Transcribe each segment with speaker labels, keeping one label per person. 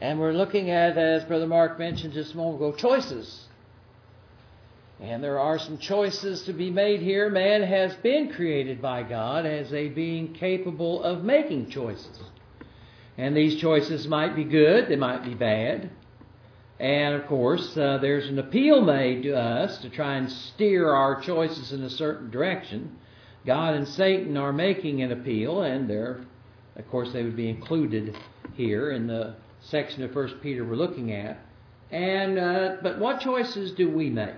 Speaker 1: And we're looking at, as Brother Mark mentioned just a moment ago, choices. And there are some choices to be made here. Man has been created by God as a being capable of making choices. And these choices might be good, they might be bad. And of course, there's an appeal made to us to try and steer our choices in a certain direction. God and Satan are making an appeal, and of course, they would be included here in the section of 1 Peter we're looking at. But what choices do we make?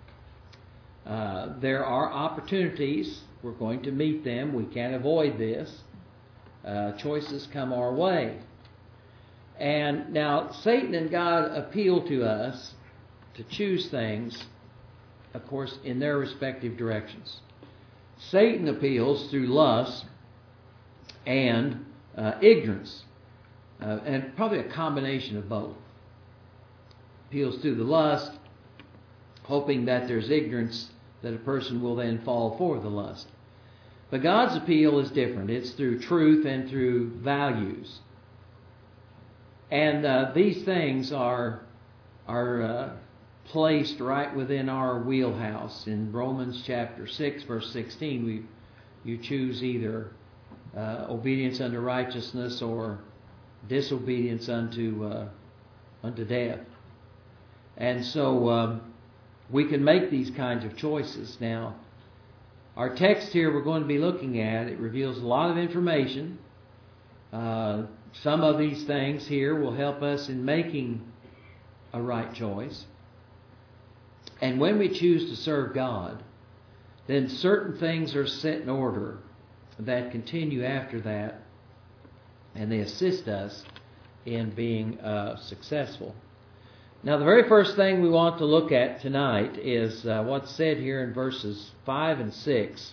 Speaker 1: There are opportunities. We're going to meet them. We can't avoid this. Choices come our way. And now Satan and God appeal to us to choose things, of course, in their respective directions. Satan appeals through lust and ignorance, and probably a combination of both. Appeals through the lust, hoping that there's ignorance that a person will then fall for the lust. But God's appeal is different. It's through truth and through values. And these things are placed right within our wheelhouse. In Romans chapter 6, verse 16, you choose either obedience unto righteousness or disobedience unto death. And so we can make these kinds of choices. Now, our text here we're going to be looking at, it reveals a lot of information. Some of these things here will help us in making a right choice. And when we choose to serve God, then certain things are set in order that continue after that, and they assist us in being successful. Now, the very first thing we want to look at tonight is what's said here in verses 5 and 6,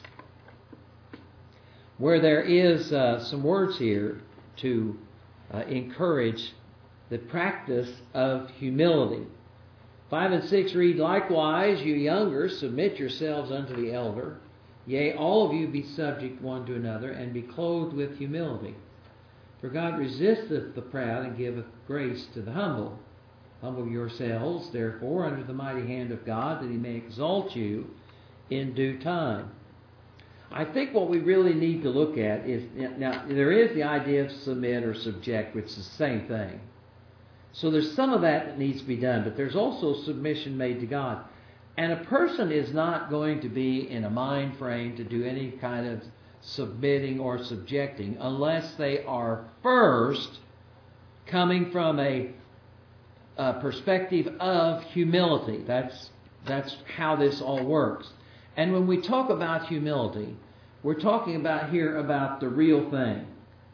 Speaker 1: where there is some words here to encourage the practice of humility. 5 and 6 read, "Likewise, you younger, submit yourselves unto the elder. Yea, all of you be subject one to another, and be clothed with humility. For God resisteth the proud, and giveth grace to the humble. Humble yourselves, therefore, under the mighty hand of God, that He may exalt you in due time." I think what we really need to look at is, now there is the idea of submit or subject, which is the same thing. So there's some of that needs to be done, but there's also submission made to God. And a person is not going to be in a mind frame to do any kind of submitting or subjecting unless they are first coming from a perspective of humility. That's how this all works. And when we talk about humility, we're talking about here about the real thing.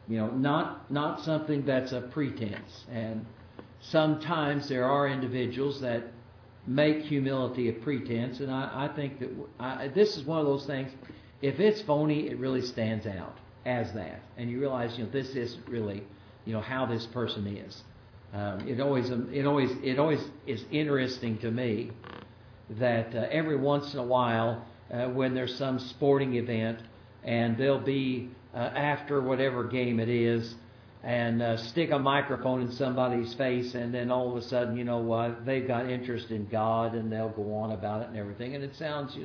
Speaker 1: Not something that's a pretense. And sometimes there are individuals that make humility a pretense, and I think that this is one of those things. If it's phony, it really stands out as that, and you realize this isn't really how this person is. It always is interesting to me that every once in a while, when there's some sporting event, and they'll be after whatever game it is, and stick a microphone in somebody's face, and then all of a sudden, they've got interest in God, and they'll go on about it and everything, and it sounds,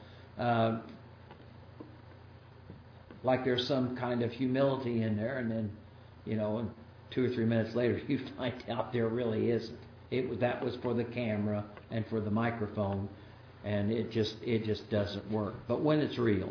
Speaker 1: like there's some kind of humility in there, and then, and 2 or 3 minutes later, you find out there really isn't. That was for the camera and for the microphone, and it just doesn't work. But when it's real,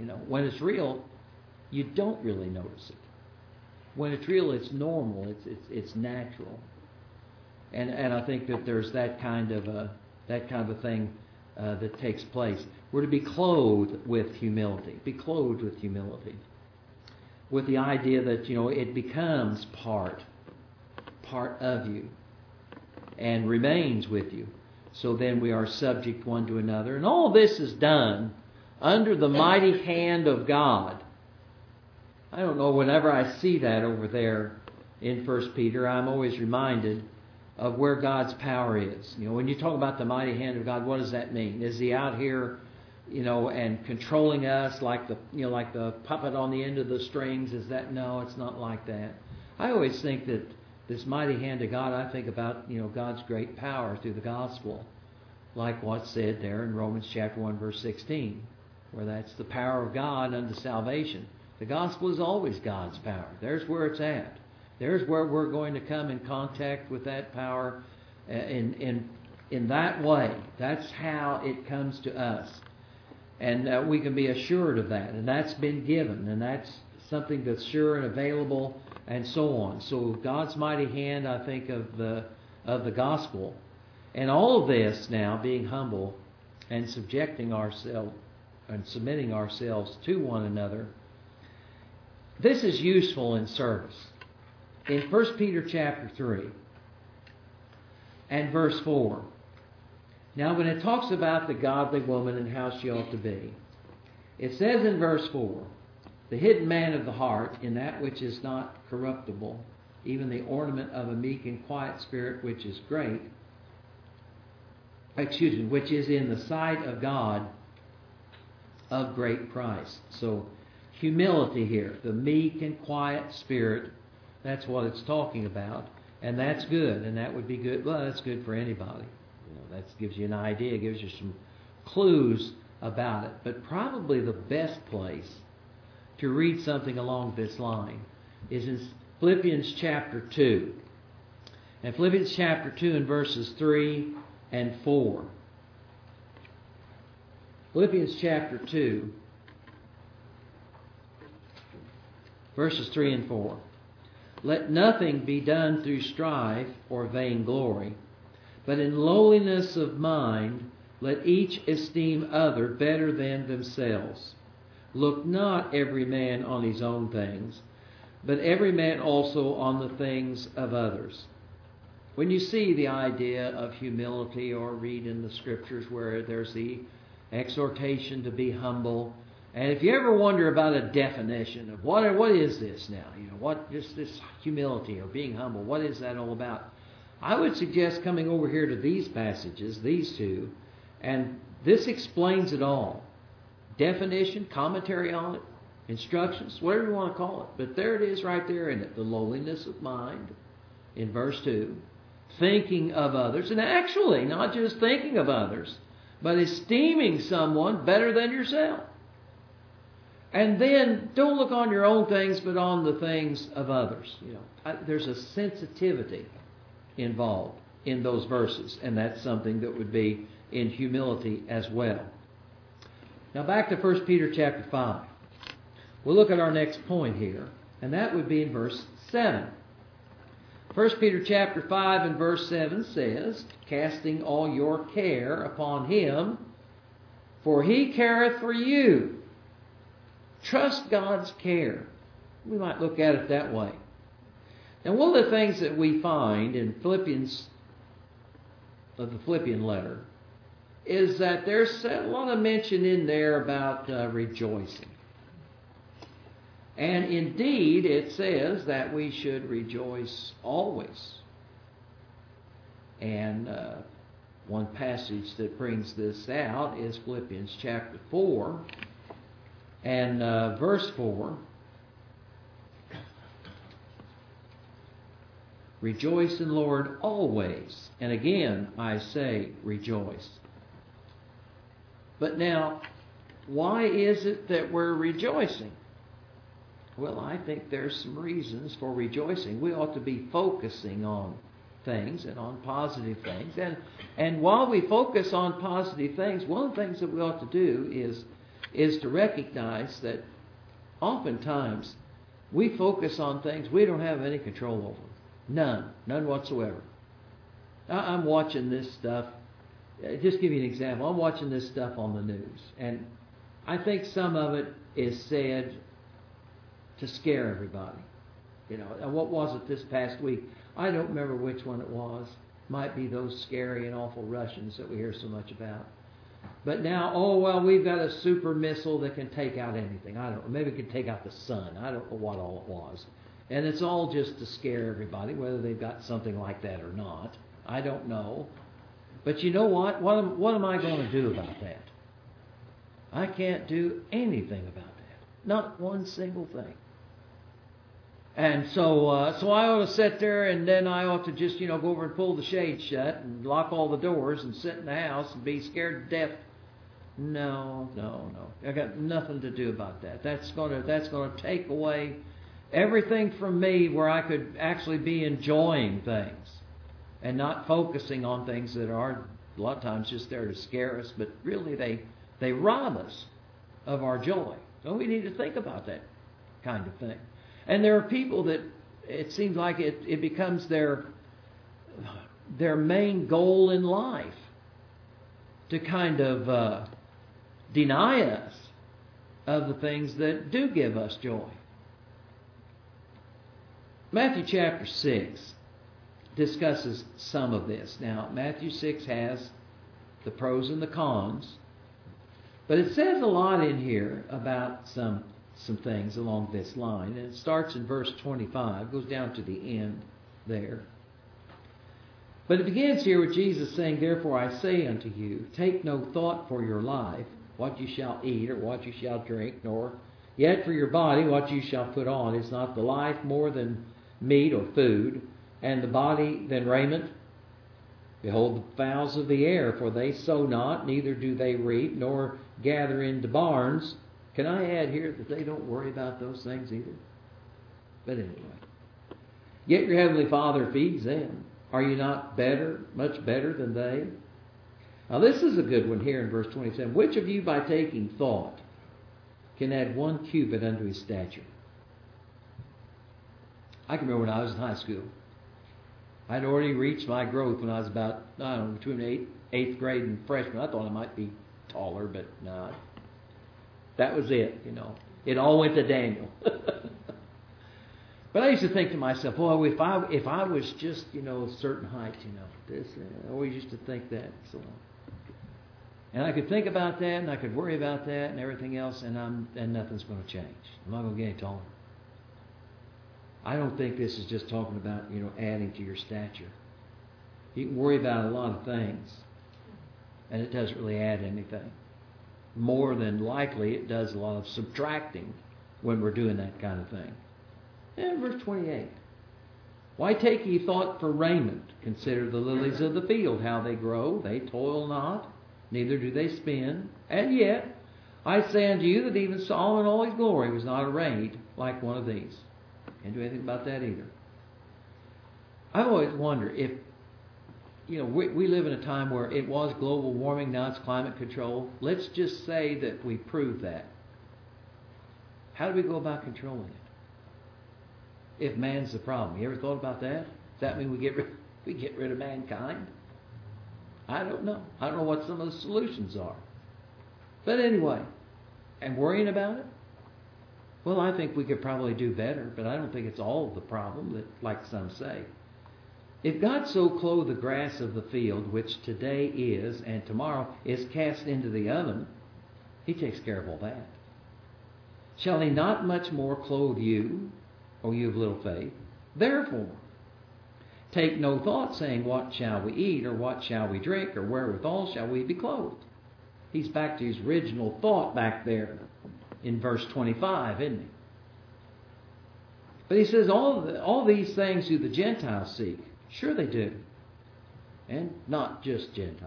Speaker 1: you don't really notice it. When it's real, it's normal. It's natural, and I think that there's that kind of a thing that takes place. We're to be clothed with humility. Be clothed with humility, with the idea that it becomes part of you and remains with you. So then we are subject one to another, and all this is done under the mighty hand of God. I don't know, whenever I see that over there in 1 Peter, I'm always reminded of where God's power is. When you talk about the mighty hand of God, what does that mean? Is He out here, and controlling us like the puppet on the end of the strings? No, it's not like that. I always think that this mighty hand of God, I think about, God's great power through the gospel, like what's said there in Romans chapter 1, verse 16, where that's the power of God unto salvation. The gospel is always God's power. There's where it's at. There's where we're going to come in contact with that power in that way. That's how it comes to us. And we can be assured of that. And that's been given. And that's something that's sure and available and so on. So God's mighty hand, I think, of the gospel. And all of this now, being humble and subjecting ourselves and submitting ourselves to one another, this is useful in service. In 1 Peter chapter 3 and verse 4, now when it talks about the godly woman and how she ought to be, it says in verse 4, the hidden man of the heart in that which is not corruptible, even the ornament of a meek and quiet spirit which is which is in the sight of God of great price. So humility here, the meek and quiet spirit, that's what it's talking about. And that's good, and that would be good. Well, that's good for anybody. That gives you an idea, gives you some clues about it. But probably the best place to read something along this line is in Philippians chapter 2. And Philippians chapter 2 and verses 3 and 4. Philippians chapter 2, verses 3 and 4. Let nothing be done through strife or vainglory, but in lowliness of mind let each esteem other better than themselves. Look not every man on his own things, but every man also on the things of others. When you see the idea of humility or read in the Scriptures where there's the exhortation to be humble, and if you ever wonder about a definition of what is this now, what is this humility or being humble, what is that all about? I would suggest coming over here to these passages, these two, and this explains it all. Definition, commentary on it, instructions, whatever you want to call it. But there it is right there in it. The lowliness of mind in verse 2. Thinking of others, and actually not just thinking of others, but esteeming someone better than yourself. And then don't look on your own things, but on the things of others. There's a sensitivity involved in those verses, and that's something that would be in humility as well. Now back to 1 Peter chapter 5. We'll look at our next point here, and that would be in verse 7. 1 Peter chapter 5 and verse 7 says, casting all your care upon him, for he careth for you. Trust God's care. We might look at it that way. Now, one of the things that we find in the Philippian letter, is that there's a lot of mention in there about rejoicing. And indeed, it says that we should rejoice always. And one passage that brings this out is Philippians chapter 4 and verse 4. Rejoice in the Lord always. And again, I say rejoice. But now, why is it that we're rejoicing? Well, I think there's some reasons for rejoicing. We ought to be focusing on things and on positive things. And while we focus on positive things, one of the things that we ought to do is to recognize that oftentimes we focus on things we don't have any control over. None whatsoever. I'm watching this stuff. Just give you an example. I'm watching this stuff on the news, and I think some of it is said to scare everybody. And what was it this past week? I don't remember which one it was. Might be those scary and awful Russians that we hear so much about. But now, we've got a super missile that can take out anything. I don't know. Maybe it can take out the sun. I don't know what all it was. And it's all just to scare everybody, whether they've got something like that or not. I don't know. But you know what? What am I going to do about that? I can't do anything about that. Not one single thing. And so I ought to sit there, and then I ought to just, go over and pull the shade shut and lock all the doors and sit in the house and be scared to death. No. I got nothing to do about that. That's going to take away everything from me where I could actually be enjoying things and not focusing on things that are a lot of times just there to scare us, but really they rob us of our joy. So we need to think about that kind of thing. And there are people that it seems like it becomes their main goal in life to kind of deny us of the things that do give us joy. Matthew chapter 6 discusses some of this. Now, Matthew 6 has the pros and the cons, but it says a lot in here about some things along this line. And it starts in verse 25, goes down to the end there. But it begins here with Jesus saying, "Therefore I say unto you, take no thought for your life, what you shall eat or what you shall drink, nor yet for your body what you shall put on. Is not the life more than meat or food, and the body than raiment? Behold the fowls of the air, for they sow not, neither do they reap, nor gather into barns." Can I add here that they don't worry about those things either? But anyway. "Yet your heavenly Father feeds them. Are you not better, much better than they?" Now this is a good one here in verse 27. "Which of you by taking thought can add 1 cubit unto his stature?" I can remember when I was in high school. I'd already reached my growth when I was about, between 8th grade and freshman. I thought I might be taller, but no. That was it, It all went to Daniel. But I used to think to myself, boy, if I was just, a certain height, I always used to think that. So, and I could think about that, and I could worry about that, and everything else, and nothing's going to change. I'm not going to get any taller. I don't think this is just talking about, adding to your stature. You can worry about a lot of things, and it doesn't really add anything. More than likely, it does a lot of subtracting when we're doing that kind of thing. And verse 28. "Why take ye thought for raiment? Consider the lilies of the field, how they grow. They toil not, neither do they spin. And yet, I say unto you that even Solomon in all his glory was not arrayed like one of these." Can't do anything about that either. I've always wondered if, we live in a time where it was global warming, now it's climate control. Let's just say that we prove that. How do we go about controlling it? If man's the problem. You ever thought about that? Does that mean we get rid of mankind? I don't know. I don't know what some of the solutions are. But anyway, and worrying about it? Well, I think we could probably do better, but I don't think it's all of the problem, like some say. If God so clothe the grass of the field, which today is and tomorrow is cast into the oven, He takes care of all that. Shall He not much more clothe you, O you of little faith? Therefore, take no thought, saying, what shall we eat, or what shall we drink, or wherewithal shall we be clothed? He's back to his original thought back there in verse 25, isn't he? But he says, all these things do the Gentiles seek. Sure they do. And not just Gentiles.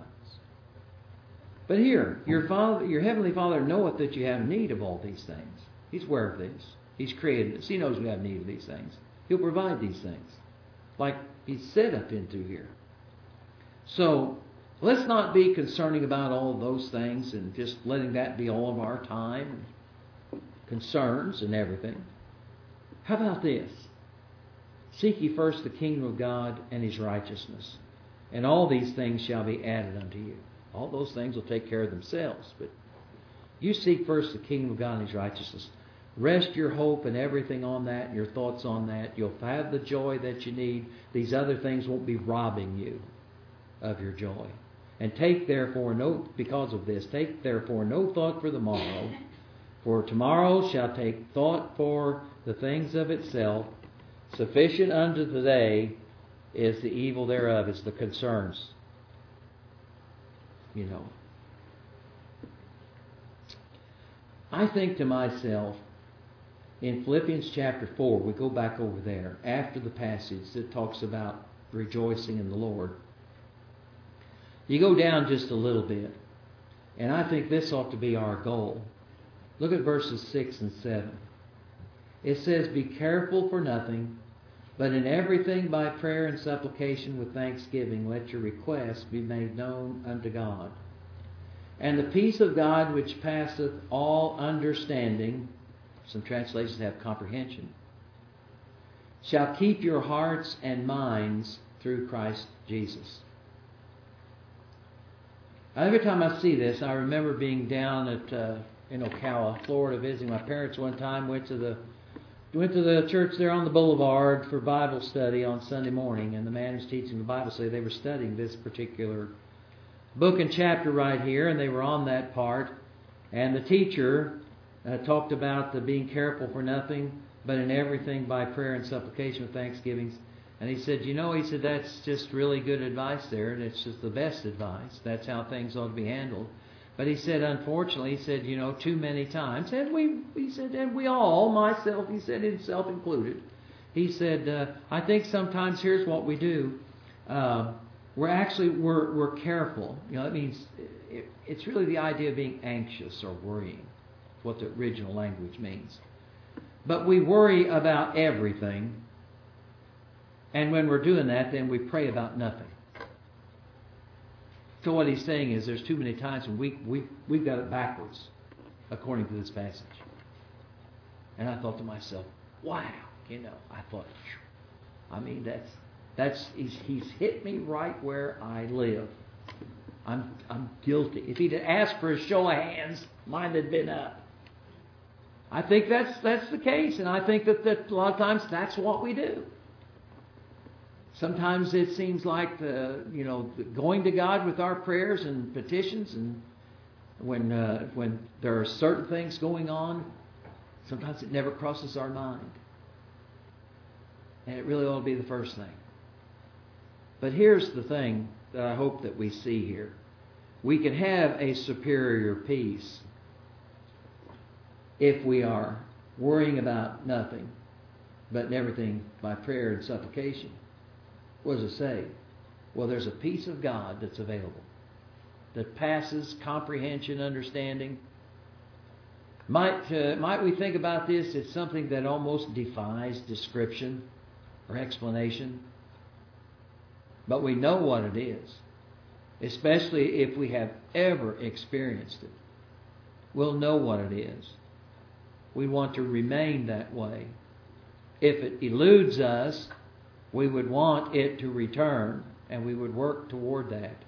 Speaker 1: But here, your heavenly Father knoweth that you have need of all these things. He's aware of these. He's created us. He knows we have need of these things. He'll provide these things. Like He's said up into here. So, let's not be concerning about all of those things and just letting that be all of our time and concerns and everything. How about this? Seek ye first the kingdom of God and His righteousness, and all these things shall be added unto you. All those things will take care of themselves, but you seek first the kingdom of God and His righteousness. Rest your hope and everything on that, your thoughts on that. You'll have the joy that you need. These other things won't be robbing you of your joy. And take therefore no thought for the morrow, for tomorrow shall take thought for the things of itself. Sufficient unto the day is the evil thereof, is the concerns. I think to myself, in Philippians chapter 4, we go back over there, after the passage that talks about rejoicing in the Lord. You go down just a little bit, and I think this ought to be our goal. Look at verses 6 and 7. It says, "Be careful for nothing, but in everything by prayer and supplication with thanksgiving, let your requests be made known unto God. And the peace of God which passeth all understanding," some translations have comprehension, "shall keep your hearts and minds through Christ Jesus." Every time I see this, I remember being down in Ocala, Florida, visiting my parents one time. Went to the church there on the boulevard for Bible study on Sunday morning, and the man who's teaching the Bible study, they were studying this particular book and chapter right here, and they were on that part. And the teacher talked about the being careful for nothing, but in everything by prayer and supplication with thanksgivings. And he said, that's just really good advice there, and it's just the best advice. That's how things ought to be handled. But he said, unfortunately, too many times, and we all, myself, he said, himself included, he said, I think sometimes here's what we do. We're careful. That means it's really the idea of being anxious or worrying. It's what the original language means. But we worry about everything. And when we're doing that, then we pray about nothing. So what he's saying is there's too many times when we've got it backwards, according to this passage. And I thought to myself, wow, I thought, he's hit me right where I live. I'm guilty. If he'd asked for a show of hands, mine had been up. I think that's the case, and I think that a lot of times that's what we do. Sometimes it seems like going to God with our prayers and petitions, and when there are certain things going on, sometimes it never crosses our mind. And it really ought to be the first thing. But here's the thing that I hope that we see here. We can have a superior peace if we are worrying about nothing, but in everything by prayer and supplication. What does it say? Well, there's a peace of God that's available, that passes comprehension, understanding. Might we think about this as something that almost defies description or explanation? But we know what it is, especially if we have ever experienced it. We'll know what it is. We want to remain that way. If it eludes us, we would want it to return, and we would work toward that.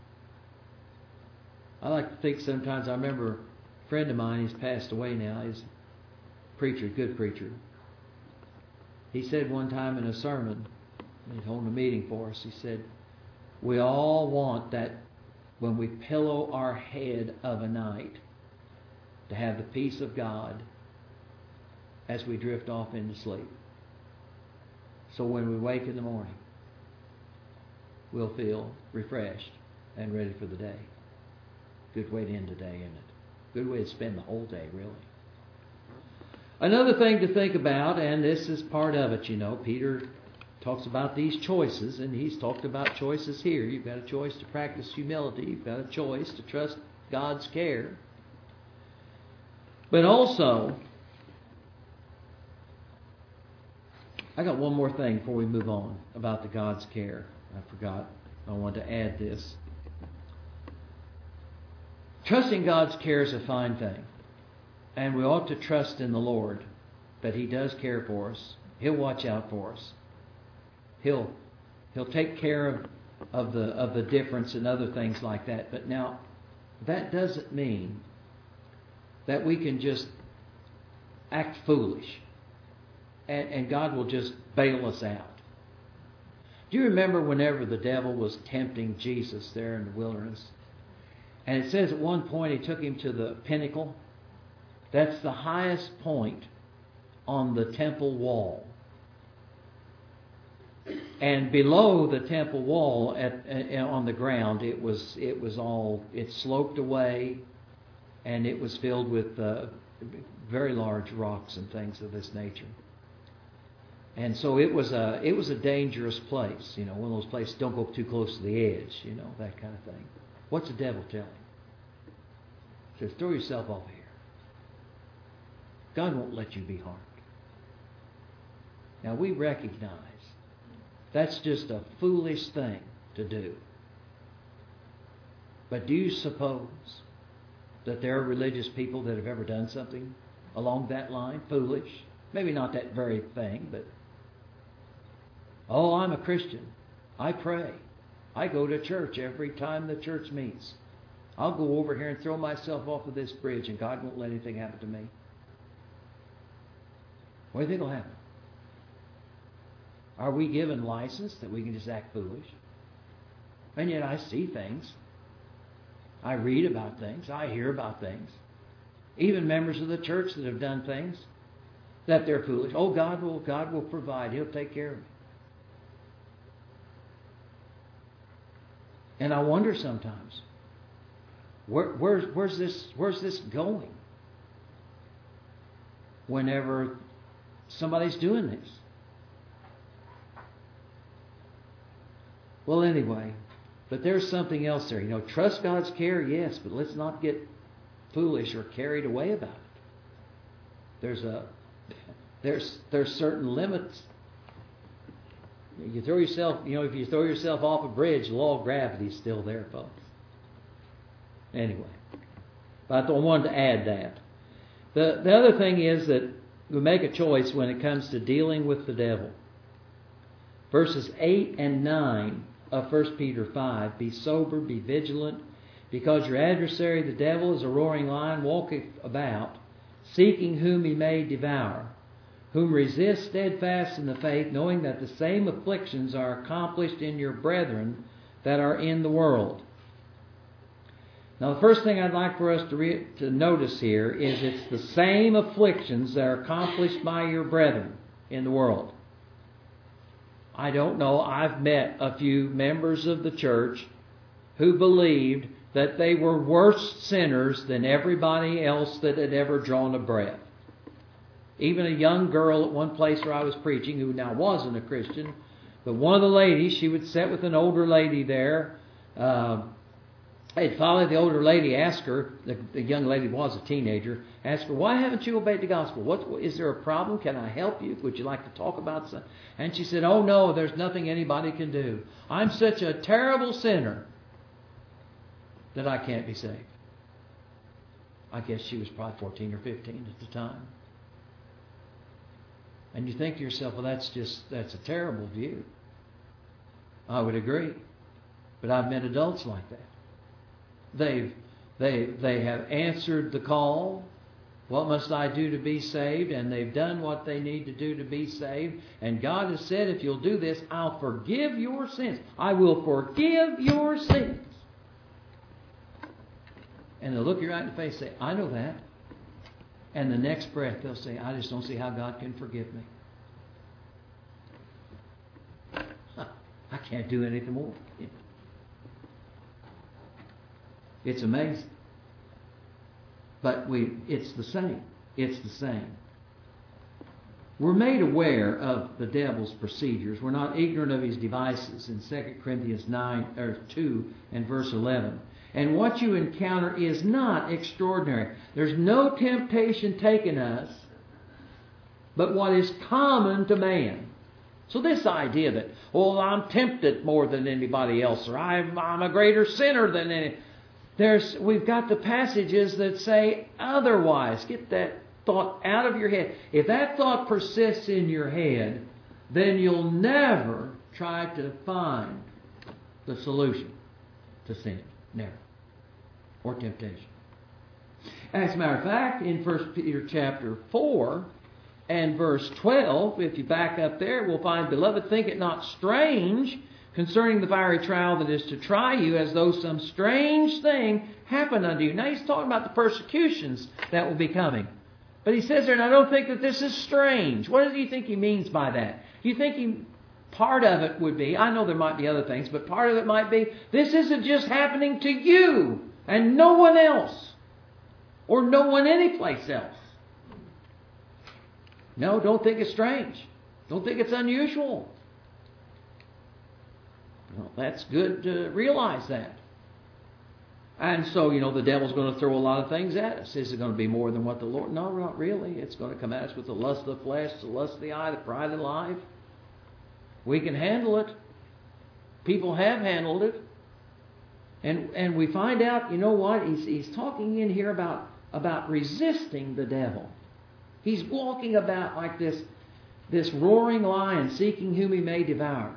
Speaker 1: I like to think sometimes, I remember a friend of mine, he's passed away now, he's a preacher, good preacher. He said one time in a sermon, he's holding a meeting for us, he said, we all want that when we pillow our head of a night, to have the peace of God as we drift off into sleep. So when we wake in the morning, we'll feel refreshed and ready for the day. Good way to end the day, isn't it? Good way to spend the whole day, really. Another thing to think about, and this is part of it, Peter talks about these choices, and he's talked about choices here. You've got a choice to practice humility. You've got a choice to trust God's care. But also, I got one more thing before we move on about the God's care. I forgot. I wanted to add this. Trusting God's care is a fine thing. And we ought to trust in the Lord that He does care for us. He'll watch out for us. He'll take care of the difference and other things like that. But now, that doesn't mean that we can just act foolish and God will just bail us out. Do you remember whenever the devil was tempting Jesus there in the wilderness? And it says at one point he took him to the pinnacle. That's the highest point on the temple wall. And below the temple wall, on the ground, it sloped away, and it was filled with very large rocks and things of this nature. And so it was a dangerous place, one of those places, don't go too close to the edge, that kind of thing. What's the devil telling him? He says, throw yourself off here. God won't let you be harmed. Now we recognize that's just a foolish thing to do. But do you suppose that there are religious people that have ever done something along that line? Foolish. Maybe not that very thing, but I'm a Christian. I pray. I go to church every time the church meets. I'll go over here and throw myself off of this bridge and God won't let anything happen to me. What do you think will happen? Are we given license that we can just act foolish? And yet I see things. I read about things. I hear about things. Even members of the church that have done things that they're foolish. Oh, God will provide. He'll take care of me. And I wonder sometimes, where's this going? Whenever somebody's doing this. Well, anyway, but there's something else there. Trust God's care, yes, but let's not get foolish or carried away about it. There's certain limits. You throw yourself, if you throw yourself off a bridge, the law of gravity is still there, folks. Anyway, but I wanted to add that. The other thing is that we make a choice when it comes to dealing with the devil. Verses 8 and 9 of 1 Peter 5, be sober, be vigilant, because your adversary, the devil, is a roaring lion, walketh about, seeking whom he may devour, whom resist steadfast in the faith, knowing that the same afflictions are accomplished in your brethren that are in the world. Now, the first thing I'd like for us to notice here is it's the same afflictions that are accomplished by your brethren in the world. I don't know. I've met a few members of the church who believed that they were worse sinners than everybody else that had ever drawn a breath. Even a young girl at one place where I was preaching, who now wasn't a Christian, but one of the ladies, she would sit with an older lady there. Finally, the older lady asked her, the young lady was a teenager, asked her, why haven't you obeyed the gospel? Is there a problem? Can I help you? Would you like to talk about something? And she said, oh no, there's nothing anybody can do. I'm such a terrible sinner that I can't be saved. I guess she was probably 14 or 15 at the time. And you think to yourself, well, that's a terrible view. I would agree. But I've met adults like that. They have answered the call. What must I do to be saved? And they've done what they need to do to be saved. And God has said, if you'll do this, I'll forgive your sins. I will forgive your sins. And they'll look you right in the face and say, I know that. And the next breath they'll say, I just don't see how God can forgive me. I can't do anything more. It's amazing. But it's the same. It's the same. We're made aware of the devil's procedures. We're not ignorant of his devices in 2 Corinthians 2 and verse 11. And what you encounter is not extraordinary. There's no temptation taken us but what is common to man. So this idea that, I'm tempted more than anybody else, or I'm a greater sinner than any. We've got the passages that say otherwise. Get that thought out of your head. If that thought persists in your head, then you'll never try to find the solution to sin. Never. Or temptation. As a matter of fact, in 1 Peter chapter 4 and verse 12, if you back up there, we'll find, Beloved, think it not strange concerning the fiery trial that is to try you, as though some strange thing happened unto you. Now he's talking about the persecutions that will be coming. But he says there, and I don't think that this is strange. What do you think he means by that? Do you think part of it would be, I know there might be other things, but part of it might be, this isn't just happening to you and no one else, or no one anyplace else. No, don't think it's strange. Don't think it's unusual. Well, that's good to realize that. And so, the devil's going to throw a lot of things at us. Is it going to be more than what the Lord? No, not really. It's going to come at us with the lust of the flesh, the lust of the eye, the pride of life. We can handle it. People have handled it. And we find out, what? He's talking in here about resisting the devil. He's walking about like this roaring lion seeking whom he may devour.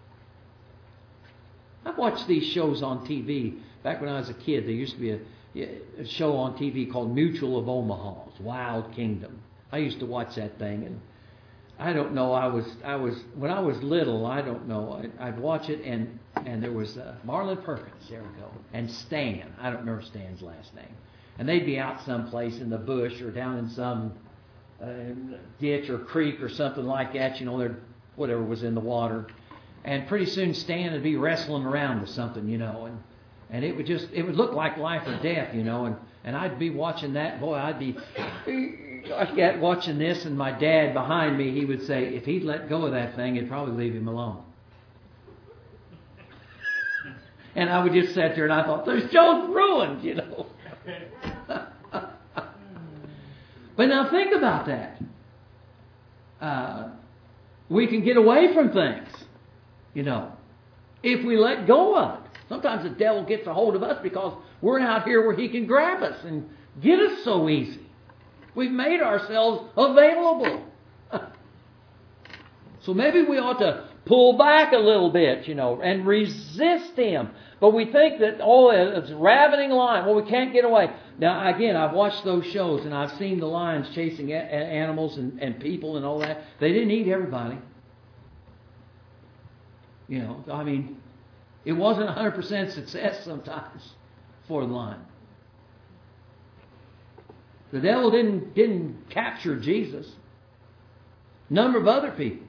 Speaker 1: I've watched these shows on TV. Back when I was a kid, there used to be a show on TV called Mutual of Omaha's Wild Kingdom. I used to watch that thing, and I don't know. I was when I was little. I don't know. I'd watch it, and there was Marlon Perkins. There we go. And Stan. I don't remember Stan's last name. And they'd be out someplace in the bush or down in some ditch or creek or something like that. Whatever was in the water. And pretty soon Stan would be wrestling around with something, and it would look like life or death, and I'd be watching that. Boy, I'd be watching this, and my dad behind me, he would say, if he'd let go of that thing, it'd probably leave him alone. And I would just sit there and I thought, the show's ruined, But now think about that. We can get away from things. If we let go of it. Sometimes the devil gets a hold of us because we're out here where he can grab us and get us so easy. We've made ourselves available. So maybe we ought to pull back a little bit, and resist him. But we think that, it's a ravening lion. Well, we can't get away. Now, again, I've watched those shows and I've seen the lions chasing animals and people and all that. They didn't eat everybody. It wasn't 100% success sometimes for the lion. The devil didn't capture Jesus. A number of other people.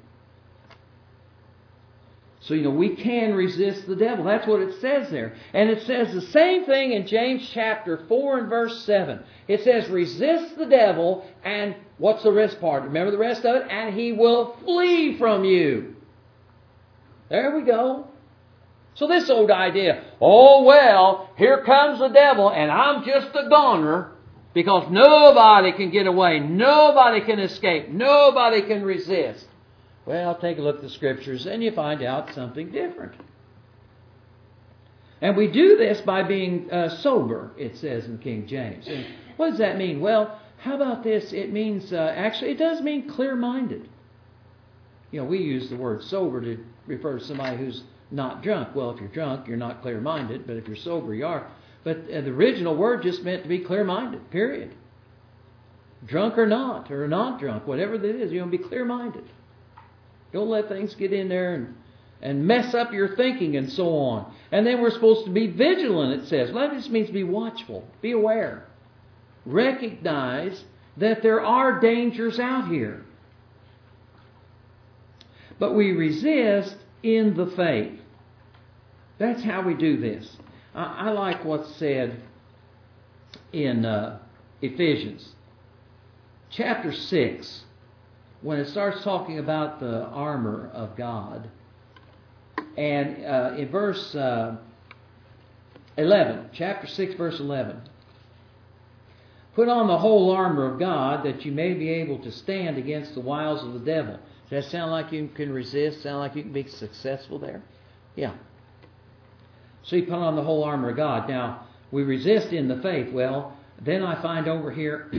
Speaker 1: So, we can resist the devil. That's what it says there. And it says the same thing in James chapter 4 and verse 7. It says, resist the devil, and what's the rest part? Remember the rest of it? And he will flee from you. There we go. So this old idea, here comes the devil and I'm just a goner because nobody can get away, nobody can escape, nobody can resist. Well, take a look at the Scriptures and you find out something different. And we do this by being sober, it says in King James. And what does that mean? Well, how about this? It means, it does mean clear-minded. We use the word sober to refer to somebody who's not drunk. Well, if you're drunk, you're not clear-minded, but if you're sober, you are. But the original word just meant to be clear-minded, period. Drunk or not drunk, whatever that is, you want to be clear-minded. Don't let things get in there and mess up your thinking and so on. And then we're supposed to be vigilant, it says. Well, that just means be watchful, be aware. Recognize that there are dangers out here. But we resist in the faith. That's how we do this. I like what's said in Ephesians chapter 6, when it starts talking about the armor of God. And in verse 11, chapter 6, verse 11. Put on the whole armor of God that you may be able to stand against the wiles of the devil. Does that sound like you can resist? Sound like you can be successful there? Yeah. So you put on the whole armor of God. Now, we resist in the faith. Well, then I find over here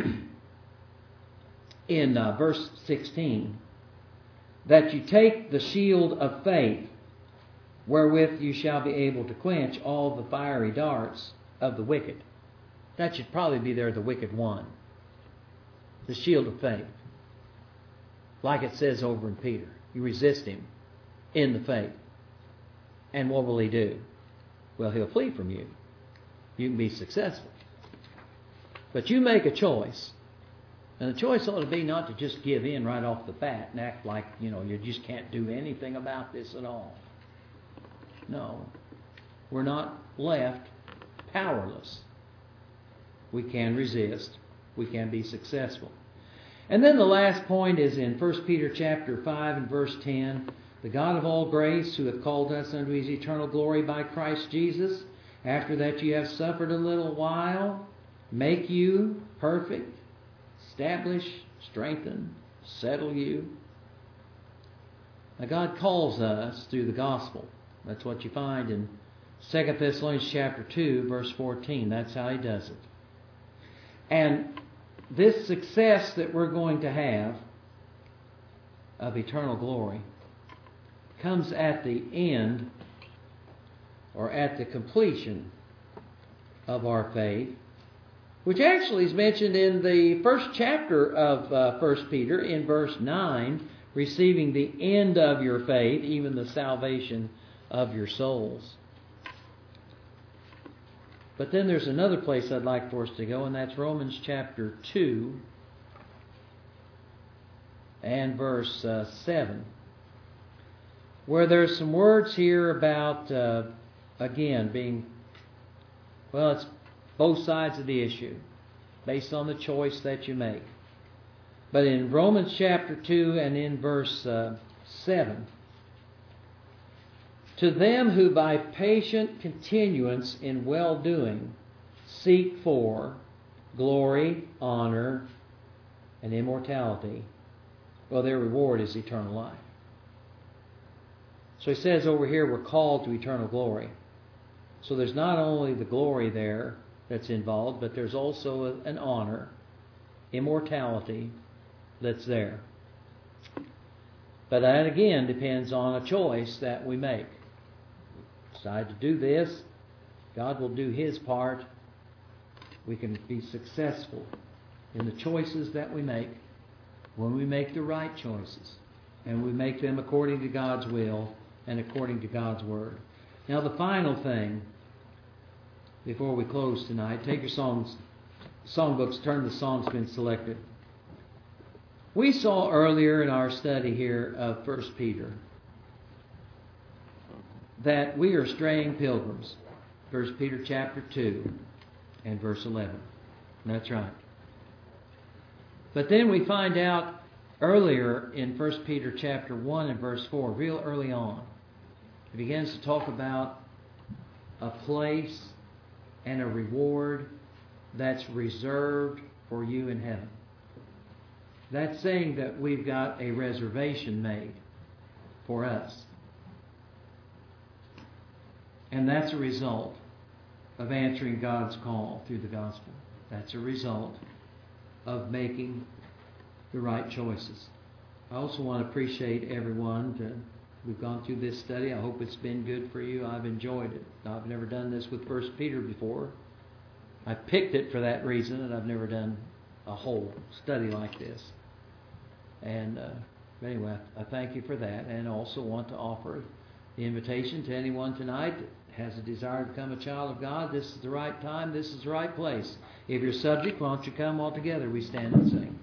Speaker 1: in verse 16 that you take the shield of faith wherewith you shall be able to quench all the fiery darts of the wicked. That should probably be there, the wicked one. The shield of faith. Like it says over in Peter. You resist him in the faith. And what will he do? Well, he'll flee from you. You can be successful. But you make a choice. And the choice ought to be not to just give in right off the bat and act like, you just can't do anything about this at all. No. We're not left powerless. We can resist. We can be successful. And then the last point is in 1 Peter chapter 5 and verse 10. The God of all grace, who hath called us unto his eternal glory by Christ Jesus, after that you have suffered a little while, make you perfect, establish, strengthen, settle you. Now God calls us through the gospel. That's what you find in 2 Thessalonians chapter 2, verse 14. That's how he does it. And this success that we're going to have of eternal glory comes at the end, or at the completion of our faith, which actually is mentioned in the first chapter of 1 Peter in verse 9, receiving the end of your faith, even the salvation of your souls. But then there's another place I'd like for us to go, and that's Romans chapter 2 and verse 7, where there's some words here about, again, being, well, it's both sides of the issue, based on the choice that you make. But in Romans chapter 2 and in verse 7, to them who by patient continuance in well-doing seek for glory, honor, and immortality, well, their reward is eternal life. So he says over here we're called to eternal glory. So there's not only the glory there that's involved, but there's also an honor, immortality that's there. But that again depends on a choice that we make. Decide to do this, God will do His part. We can be successful in the choices that we make when we make the right choices, and we make them according to God's will and according to God's Word. Now the final thing, before we close tonight, take your songbooks, turn to the songs been selected. We saw earlier in our study here of 1 Peter that we are straying pilgrims. 1 Peter chapter 2 and verse 11. That's right. But then we find out earlier in 1 Peter chapter 1 and verse 4, real early on, it begins to talk about a place and a reward that's reserved for you in heaven. That's saying that we've got a reservation made for us. And that's a result of answering God's call through the gospel. That's a result of making the right choices. I also want to appreciate everyone. We've gone through this study. I hope it's been good for you. I've enjoyed it. I've never done this with 1 Peter before. I picked it for that reason, and I've never done a whole study like this. And anyway, I thank you for that, and also want to offer the invitation to anyone tonight that has a desire to become a child of God. This is the right time. This is the right place. If you're subject, why don't you come all together? We stand and sing.